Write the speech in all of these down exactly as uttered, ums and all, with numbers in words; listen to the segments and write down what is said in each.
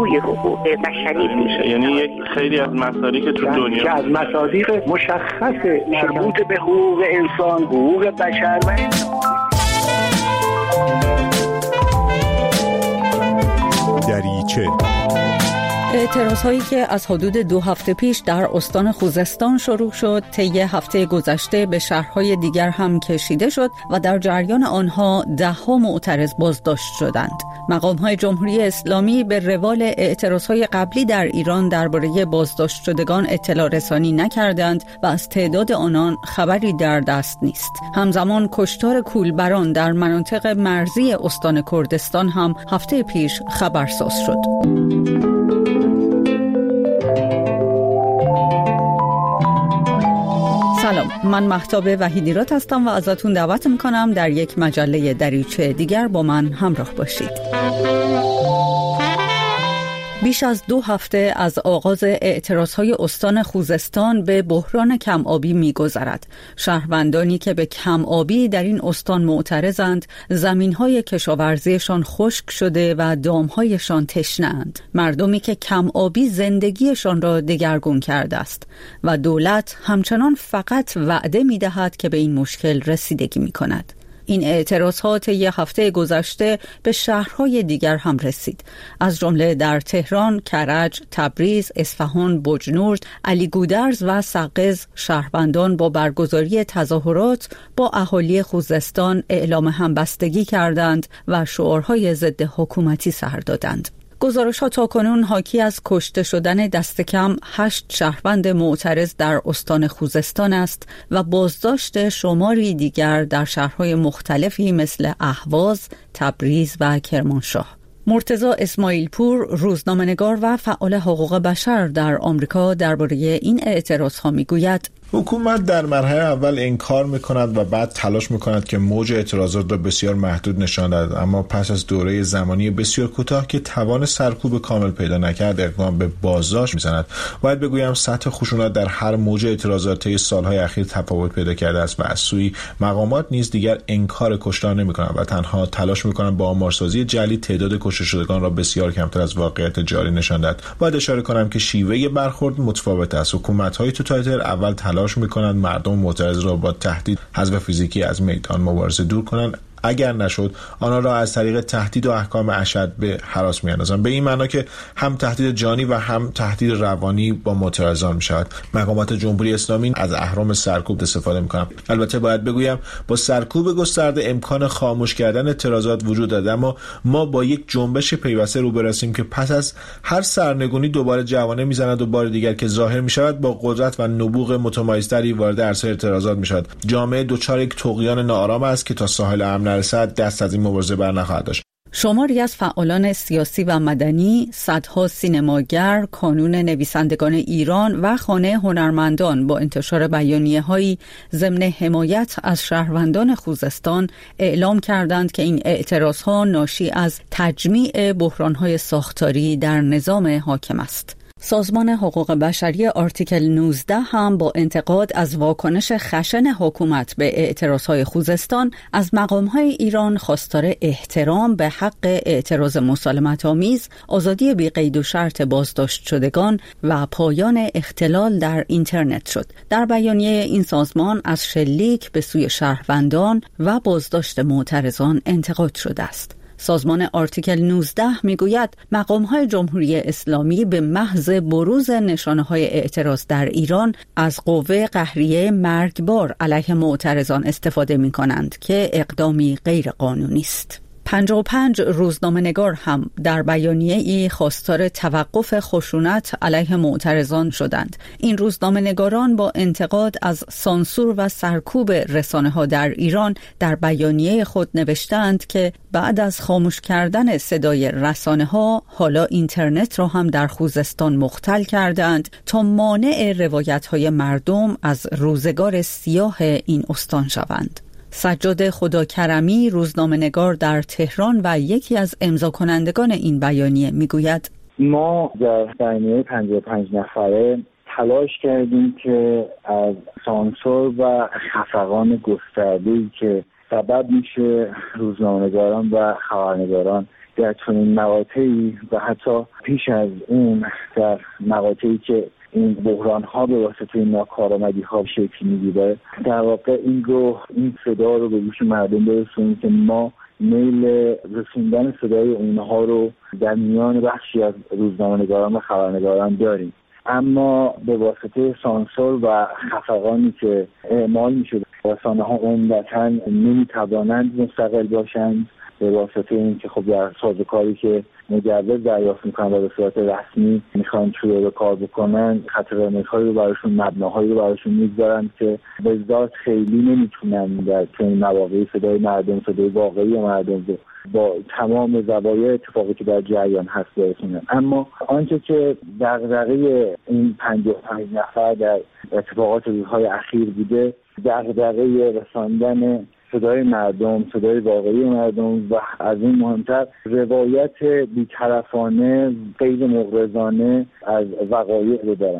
نیروی حقوق بشری میشه. یعنی یک خیلی از مصادیق تو دنیا که از مصادیق مشخص مربوط به حقوق انسان، حقوق بشر و دریچه. اعتراض‌هایی که از حدود دو هفته پیش در استان خوزستان شروع شد، طی هفته گذشته به شهرهای دیگر هم کشیده شد و در جریان آنها ده‌ها معترض بازداشت شدند. مقام‌های جمهوری اسلامی به روال اعتراض‌های قبلی در ایران درباره بازداشت شدگان اطلاع رسانی نکردند و از تعداد آنان خبری در دست نیست. همزمان کشتار کولبران در مناطق مرزی استان کردستان هم هفته پیش خبرساز شد. سلام، من مهتاب وحیدیرات هستم و ازتون دعوت میکنم در یک مجله دریچه دیگر با من همراه باشید. بیش از دو هفته از آغاز اعتراضهای استان خوزستان به بحران کم‌آبی می‌گذرد. شهروندانی که به کم‌آبی در این استان معترضند، زمین‌های کشاورزیشان خشک شده و دام‌هایشان تشنه‌اند. مردمی که کم‌آبی زندگیشان را دگرگون کرده است و دولت همچنان فقط وعده می‌دهد که به این مشکل رسیدگی می‌کند. این اعتراضات طی هفته گذشته به شهرهای دیگر هم رسید، از جمله در تهران، کرج، تبریز، اصفهان، بجنورد، علیگودرز و سقز. شهروندان با برگزاری تظاهرات با اهالی خوزستان اعلام همبستگی کردند و شعارهای ضد حکومتی سر دادند. گزارش‌ها تاکنون حاکی از کشته شدن دست کم هشت شهروند معترض در استان خوزستان است و بازداشت شماری دیگر در شهرهای مختلفی مثل اهواز، تبریز و کرمانشاه. مرتضی اسماعیل پور، روزنامه‌نگار و فعال حقوق بشر در آمریکا، درباره این اعتراض‌ها می‌گوید: حکومت در مرحله اول انکار میکند و بعد تلاش میکند که موج اعتراضات را بسیار محدود نشان دهد، اما پس از دوره زمانی بسیار کوتاه که توان سرکوب کامل پیدا نکرد، اقدام به بازداشت میزند. باید بگویم سطح خشونت در هر موج اعتراضات طی سالهای اخیر تفاوت پیدا کرده است و از سوی مقامات نیز دیگر انکار کشتار نمیکنند و تنها تلاش میکنند با آمارسازی جعلی تعداد کشته شدگان را بسیار کمتر از واقعیت جاری نشان دهد. باید اشاره کنم که شیوه برخورد متفاوت است. حکومت‌های توتالیتر اول تلاش میکنند مردم معترض را با تهدید حذف فیزیکی از میدان مبارزه دور کنند، اگر نشد آنها را از طریق تهدید و احکام اشد به هراس میاندازند، به این معنا که هم تهدید جانی و هم تهدید روانی با معترضان میشود. مقامات جمهوری اسلامی از اهرم سرکوب استفاده میکنند. البته باید بگویم با سرکوب گسترده امکان خاموش کردن اعتراضات وجود دارد، اما ما با یک جنبش پیوسته روبرو هستیم که پس از هر سرنگونی دوباره جوانه میزند و بار دیگر که ظاهر میشود با قدرت و نبوغ متمایزتری وارد عرصه اعتراضات میشود. جامعه دچار یک طغیان ناآرام است که تا ساحل امن رسد دست از این مبارزه بر نخواهد داشت. شماری از فعالان سیاسی و مدنی، صدها سینماگر، کانون نویسندگان ایران و خانه هنرمندان با انتشار بیانیه‌هایی ضمن حمایت از شهروندان خوزستان اعلام کردند که این اعتراضها ناشی از تجمیع بحران‌های ساختاری در نظام حاکم است. سازمان حقوق بشری آرتیکل نوزده هم با انتقاد از واکنش خشن حکومت به اعتراضهای خوزستان از مقامهای ایران خواستار احترام به حق اعتراض مسالمت‌آمیز، آزادی بی قید و شرط بازداشت شدگان و پایان اختلال در اینترنت شد. در بیانیه این سازمان از شلیک به سوی شهروندان و بازداشت معترضان انتقاد شده است. سازمان آرتیکل نوزده میگوید مقام‌های جمهوری اسلامی به محض بروز نشانه‌های اعتراض در ایران از قوه قهریه مرگبار علیه معترضان استفاده می‌کنند که اقدامی غیر قانونی است. پنجاه و پنج روزنامه‌نگار هم در بیانیه‌ای خواستار توقف خشونت علیه معترضان شدند. این روزنامه‌نگاران با انتقاد از سانسور و سرکوب رسانه‌ها در ایران در بیانیه خود نوشتند که بعد از خاموش کردن صدای رسانه‌ها، حالا اینترنت را هم در خوزستان مختل کردند تا مانع روایت‌های مردم از روزگار سیاه این استان شوند. سجاد خداکرمی، روزنامه‌نگار در تهران و یکی از امضا کنندگان این بیانیه میگوید: ما در بیانیه پنجاه و پنج نفره تلاش کردیم که از سانسور و خفقان گسترده‌ای که سبب میشه روزنامه‌نگاران و خبرنگاران در چنین مقاطعی و حتی پیش از اون در مقاطعی که این بحران ها به واسطه ناکارآمدی ها شکل میگیره، در واقع این رو این صدا رو به گوش مردم برسونیم که ما میل رسوندن صدای اونها رو در میان بخشی از روزنامه‌نگاران و خبرنگاران داریم، اما به واسطه سانسور و خفقانی که اعمال میشه رسانه‌ها عمدتاً نمیتوانند مستقل باشند، به واسطه این که خب در سازوکاری که مجوز دریافت میکنن و به صورت رسمی میخوان شروع به کار بکنن، خط قرمزهایی رو براشون، مبناهایی رو براشون میگذارن که به ذات خیلی نمیتونن در چنین مواقعی صدای مردم، صدای واقعی مردم رو با تمام زوایای اتفاقی که در جریان هست برسونن. اما آنچه که دغدغه این پنجاه و پنج نفر در اتفاقات روزهای اخیر بوده، دغدغه رساندن صدای مردم، صدای واقعی مردم و از این مهمتر روایت بی‌طرفانه، غیر مغرضانه از وقایع رو دارن.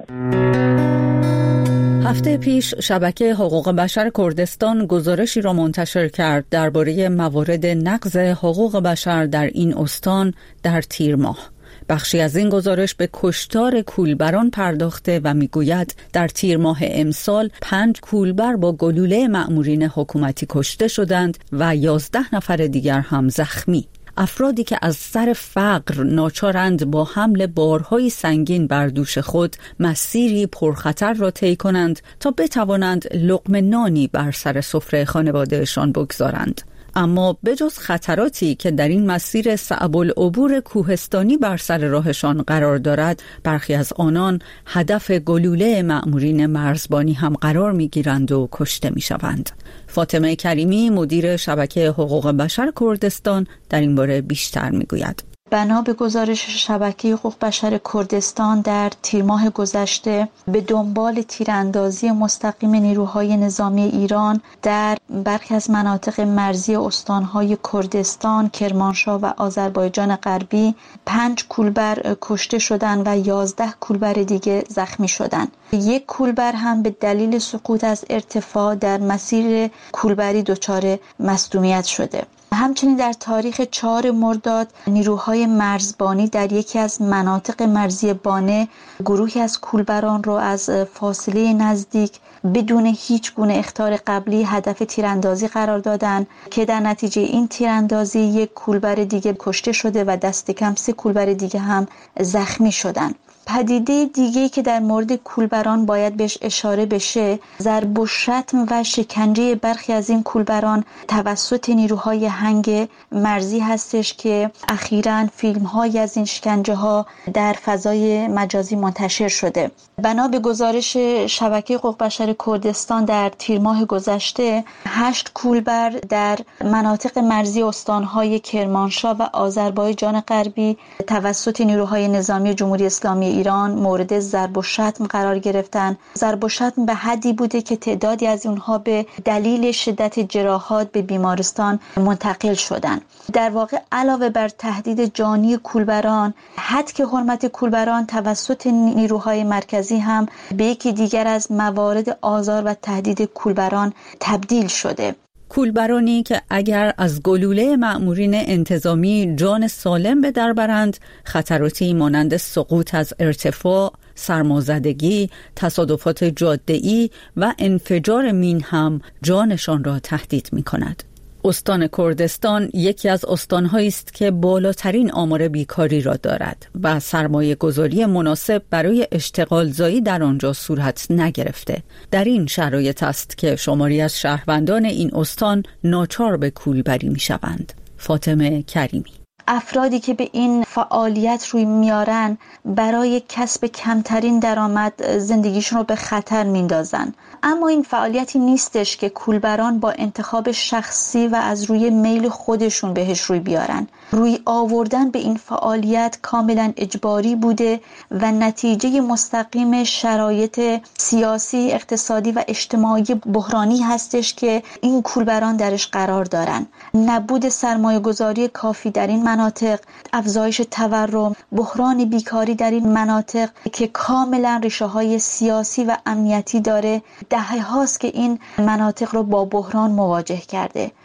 هفته پیش شبکه حقوق بشر کردستان گزارشی را منتشر کرد درباره موارد نقض حقوق بشر در این استان در تیر ماه. بخشی از این گزارش به کشتار کولبران پرداخته و میگوید در تیر ماه امسال پنج کولبر با گلوله مأمورین حکومتی کشته شدند و یازده نفر دیگر هم زخمی. افرادی که از سر فقر ناچارند با حمل بارهای سنگین بر دوش خود مسیری پرخطر را طی کنند تا بتوانند لقمه نانی بر سر سفره خانوادهشان بگذارند. اما بجز خطراتی که در این مسیر صعب العبور کوهستانی بر سر راهشان قرار دارد، برخی از آنان هدف گلوله مأمورین مرزبانی هم قرار می‌گیرند و کشته می‌شوند. فاطمه کریمی، مدیر شبکه حقوق بشر کردستان، در این باره بیشتر می‌گوید. بنا به گزارش شبکه حقوق بشر کردستان در تیر ماه گذشته به دنبال تیراندازی مستقیم نیروهای نظامی ایران در برخی از مناطق مرزی استانهای کردستان، کرمانشاه و آذربایجان غربی پنج کولبر کشته شدند و یازده کولبر دیگه زخمی شدند. یک کولبر هم به دلیل سقوط از ارتفاع در مسیر کولبری دچار مصدومیت شده. همچنین در تاریخ چهارم مرداد نیروهای مرزبانی در یکی از مناطق مرزی بانه گروهی از کولبران را از فاصله نزدیک بدون هیچ گونه اخطار قبلی هدف تیراندازی قرار دادند که در نتیجه این تیراندازی یک کولبر دیگه کشته شده و دست کم سه کولبر دیگه هم زخمی شدند. پدیده دیگه‌ای که در مورد کولبران باید بهش اشاره بشه، ضرب و شتم و شکنجه برخی از این کولبران توسط نیروهای هنگ مرزی هستش که اخیراً فیلم‌هایی از این شکنجه‌ها در فضای مجازی منتشر شده. بنا به گزارش شبکه حقوق بشر کردستان در تیر ماه گذشته هشت کولبر در مناطق مرزی استان‌های کرمانشاه و آذربایجان غربی توسط نیروهای نظامی جمهوری اسلامی ایران مورد ضرب و شتم قرار گرفتن. ضرب و شتم به حدی بوده که تعدادی از اونها به دلیل شدت جراحات به بیمارستان منتقل شدن. در واقع علاوه بر تهدید جانی کولبران، حد که حرمت کولبران توسط نیروهای مرکزی هم به یکی دیگر از موارد آزار و تهدید کولبران تبدیل شده. کولبرانی که اگر از گلوله مأمورین انتظامی جان سالم به در برند، خطراتی مانند سقوط از ارتفاع، سرمازدگی، تصادفات جاده‌ای و انفجار مین هم جانشان را تهدید می کند. استان کردستان یکی از استان‌هایی است که بالاترین آمار بیکاری را دارد و سرمایه گذاری مناسب برای اشتغال زایی در آنجا صورت نگرفته. در این شرایط است که شماری از شهروندان این استان ناچار به کولبری می‌شوند. فاطمه کریمی. افرادی که به این فعالیت روی میارن برای کسب کمترین درآمد زندگیشون رو به خطر میندازن. اما این فعالیتی نیستش که کولبران با انتخاب شخصی و از روی میل خودشون بهش روی بیارن. روی آوردن به این فعالیت کاملا اجباری بوده و نتیجه مستقیم شرایط سیاسی، اقتصادی و اجتماعی بحرانی هستش که این کولبران درش قرار دارن. نبود سرمایه گذاری کافی در این مناطق، افزایش تورم، بحران بیکاری در این مناطق که کاملا ریشه های سیاسی و امنیتی داره، دهه هاست که این مناطق رو با بحران مواجه کرده.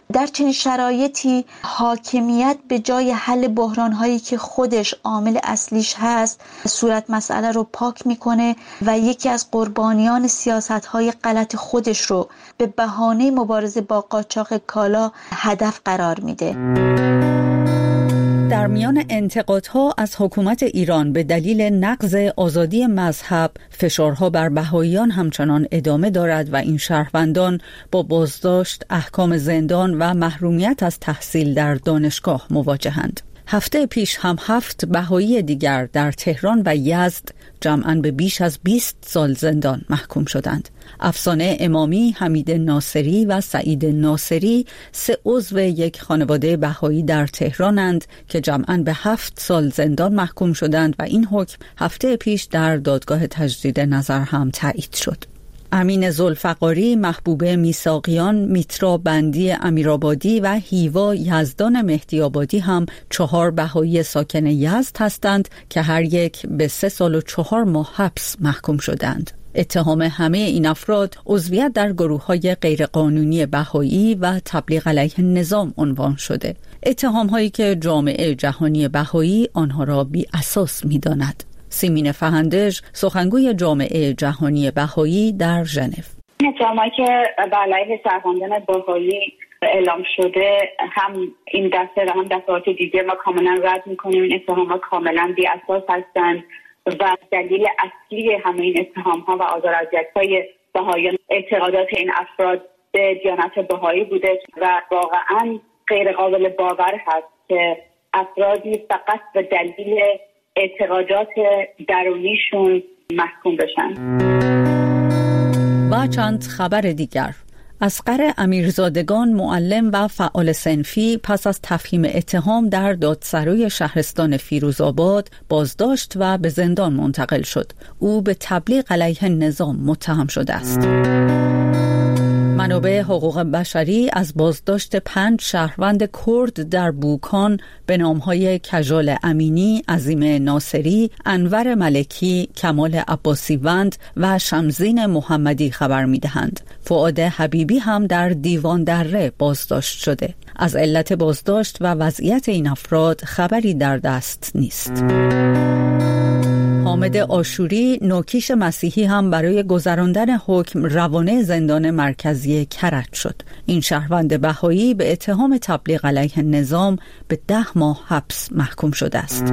در چنین شرایطی حاکمیت به جای حل بحران‌هایی که خودش عامل اصلیش هست، صورت مسئله رو پاک میکنه و یکی از قربانیان سیاست‌های غلط خودش رو به بهانه مبارزه با قاچاق کالا هدف قرار میده. در میان انتقادها از حکومت ایران به دلیل نقض آزادی مذهب، فشارها بر بهائیان همچنان ادامه دارد و این شهروندان با بازداشت، احکام زندان و محرومیت از تحصیل در دانشگاه مواجهند. هفته پیش هم هفت بهایی دیگر در تهران و یزد جمعاً به بیش از بیست سال زندان محکوم شدند. افسانه امامی، حمید ناصری و سعید ناصری سه عضو یک خانواده بهایی در تهرانند که جمعاً به هفت سال زندان محکوم شدند و این حکم هفته پیش در دادگاه تجدید نظر هم تایید شد. امین ذوالفقاری، محبوبه میثاقیان، میترا بندی امیرآبادی و هیوا یزدان مهدی آبادی هم چهار بهایی ساکن یزد هستند که هر یک به سه سال و چهار ماه حبس محکوم شدند. اتهام همه این افراد عضویت در گروه‌های غیرقانونی بهایی و تبلیغ علیه نظام عنوان شده. اتهام‌هایی که جامعه جهانی بهایی آنها را بی اساس می‌داند. سیمین فهندج، سخنگوی جامعه جهانی بهایی در ژنو: اتهامایی که بر علیه شهروندان بهایی اعلام شده، هم این دسته و هم دفعات دیگه ما کاملا رد می‌کنیم. این اتهامات کاملا بی اساس هستند و دلیل اصلی همه این اتهام‌ها و آزار و اذیت‌های بهاییان اعتقادات این افراد به دیانت بهایی بوده و واقعاً غیر قابل باور هست که افرادی فقط به دلیل اعتقادات درونیشون محکوم بشن. و چند خبر دیگر: اصغر امیرزادگان، معلم و فعال صنفی، پس از تفهیم اتهام در دادسرای شهرستان فیروزآباد بازداشت و به زندان منتقل شد. او به تبلیغ علیه نظام متهم شده است. منابع حقوق بشری از بازداشت پنج شهروند کرد در بوکان به نامهای کژال امینی، عظیم ناصری، انور ملکی، کمال عباسیوند و شمزین محمدی خبر می‌دهند. فؤاد حبیبی هم در دیوان دره بازداشت شده. از علت بازداشت و وضعیت این افراد خبری در دست نیست. حامد آشوری، نوکیش مسیحی، هم برای گذراندن حکم روانه زندان مرکزی کرج شد. این شهروند بهایی به اتهام تبلیغ علیه نظام به ده ماه حبس محکوم شده است.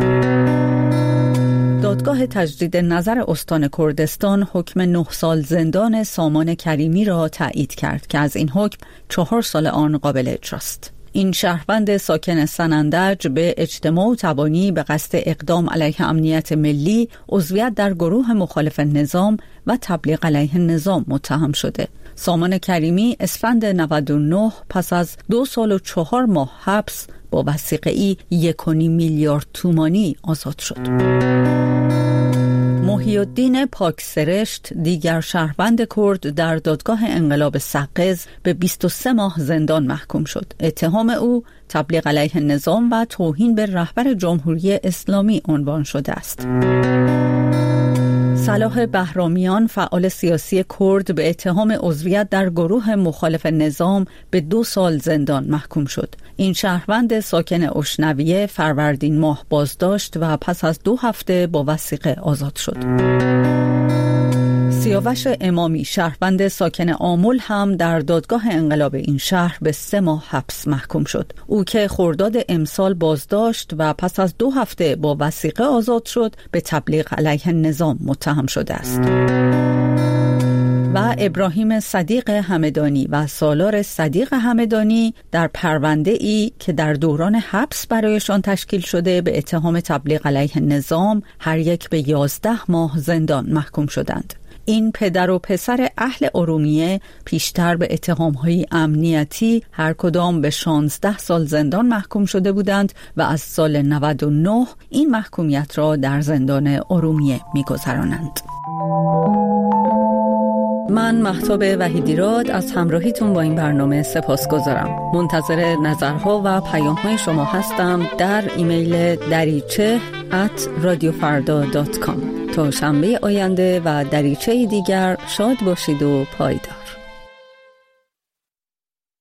دادگاه تجدید نظر استان کردستان حکم نه سال زندان سامان کریمی را تایید کرد که از این حکم چهار سال آن قابل اجراست. این شهروند ساکن سنندج به اجتماع و تبانی به قصد اقدام علیه امنیت ملی، عضویت در گروه مخالف نظام و تبلیغ علیه نظام متهم شده. سامان کریمی اسفند نود و نه پس از دو سال و چهار ماه حبس با وثیقه‌ای یک و نیم میلیارد تومانی آزاد شد. محی الدین پاکسرشت، دیگر شهروند کرد، در دادگاه انقلاب سقز به بیست و سه ماه زندان محکوم شد. اتهام او تبلیغ علیه نظام و توهین به رهبر جمهوری اسلامی عنوان شده است. صلاح بهرامیان، فعال سیاسی کرد، به اتهام عضویت در گروه مخالف نظام به دو سال زندان محکوم شد. این شهروند ساکن اشنویه فروردین ماه بازداشت و پس از دو هفته با وثیقه آزاد شد. سیاوش امامی، شهروند ساکن آمل، هم در دادگاه انقلاب این شهر به سه ماه حبس محکوم شد. او که خرداد امسال بازداشت و پس از دو هفته با وثیقه آزاد شد، به تبلیغ علیه نظام متهم شده است. و ابراهیم صدیق همدانی و سالار صدیق همدانی در پرونده ای که در دوران حبس برایشان تشکیل شده به اتهام تبلیغ علیه نظام هر یک به یازده ماه زندان محکوم شدند. این پدر و پسر اهل ارومیه پیشتر به اتهام‌های امنیتی هر کدام به شانزده سال زندان محکوم شده بودند و از سال نود و نه این محکومیت را در زندان ارومیه می‌گذرانند. من مهتاب وحیدیراد از همراهیتون با این برنامه سپاسگزارم. منتظر نظرها و پیام‌های شما هستم در ایمیل دریچه ات رادیو فردا دات کام. تا شنبه آینده و دریچه دیگر شاد باشید و پایدار.